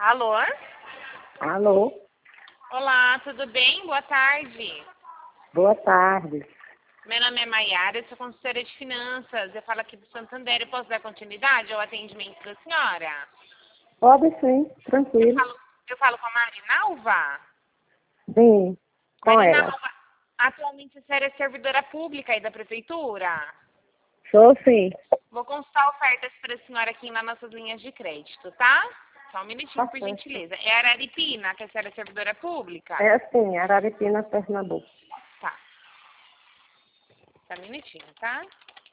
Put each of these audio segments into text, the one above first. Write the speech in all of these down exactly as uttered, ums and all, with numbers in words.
Alô? Alô? Olá, tudo bem? Boa tarde. Boa tarde. Meu nome é Maiara, eu sou consultora de finanças. Eu falo aqui do Santander. Eu posso dar continuidade ao atendimento da senhora? Pode sim, Eu tranquilo. falo, eu falo com a Marinalva? Sim, com ela. Marinalva, atualmente a senhora é servidora pública aí da prefeitura? Sou sim. Vou constar ofertas para a senhora aqui nas nossas linhas de crédito, tá? Só um minutinho, Tá por certo. gentileza. É Araripina, que a senhora é servidora pública? É sim, Araripina, Pernambuco. Tá. Só um minutinho, tá?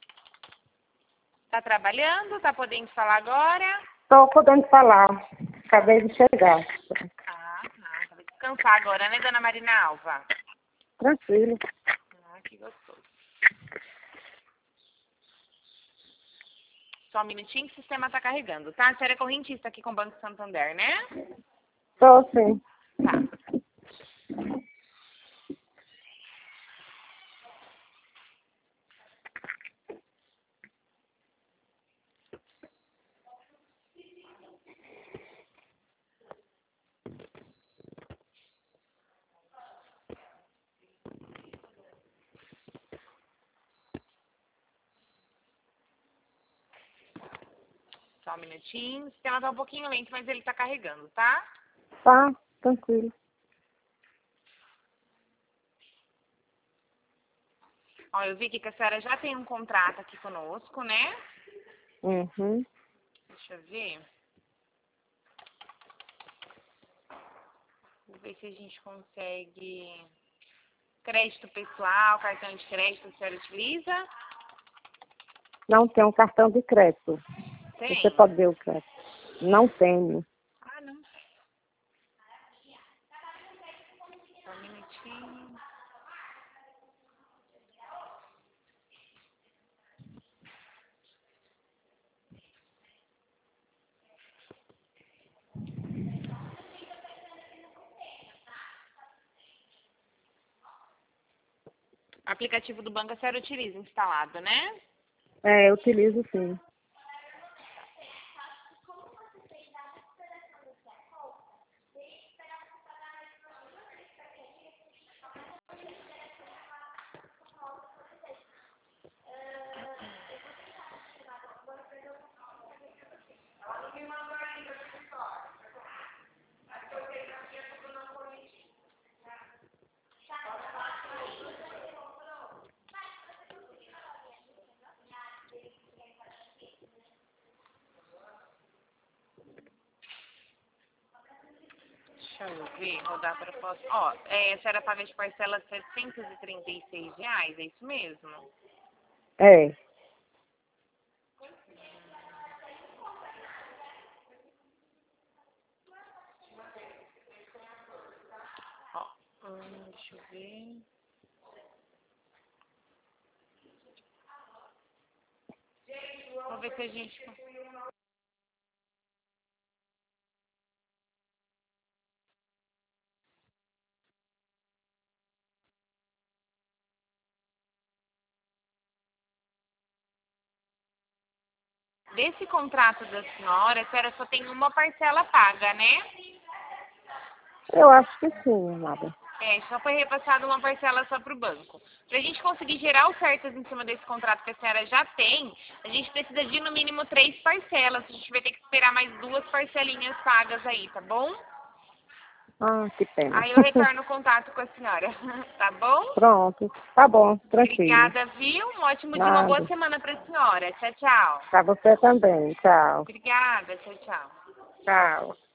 Tá trabalhando? Tá podendo falar agora? Estou podendo falar. Acabei de chegar. Ah, tá. Vai descansar agora, né, dona Marinalva? Tranquilo. Ah, que gostoso. Só um minutinho que o sistema tá carregando, tá? A senhora é correntista aqui com o Banco Santander, né? Sou sim. Tá. Só um minutinho. O sistema tá um pouquinho lento, mas ele tá carregando, tá? Tá, tranquilo. Ó, eu vi aqui que a senhora já tem um contrato aqui conosco, né? Uhum. Deixa eu ver. Vou ver se a gente consegue... Crédito pessoal, cartão de crédito, a senhora utiliza? Não tenho cartão de crédito. Tem? Você pode ver o crédito. Não tenho. Ah, não. Só um minutinho. Aplicativo do banco a senhora utiliza instalado, né? É, eu utilizo sim. Deixa eu ver, rodar para proposta. Ó, é, a senhora paga de parcela setecentos e trinta e seis reais, é isso mesmo? É. Ó, hum, deixa eu ver. Vamos ver se a gente... Desse contrato da senhora, a senhora só tem uma parcela paga, né? Eu acho que sim, amada. É, só foi repassada uma parcela só para o banco. Para a gente conseguir gerar ofertas em cima desse contrato que a senhora já tem, a gente precisa de no mínimo três parcelas. A gente vai ter que esperar mais duas parcelinhas pagas aí, tá bom? Ah, que pena. Aí eu retorno o contato com a senhora, tá bom? Pronto. Tá bom, tranquilo. Obrigada, viu? Um ótimo dia, uma boa Nada. semana para a senhora. Tchau, tchau. Pra você também. Tchau. Obrigada, tchau, tchau. Tchau.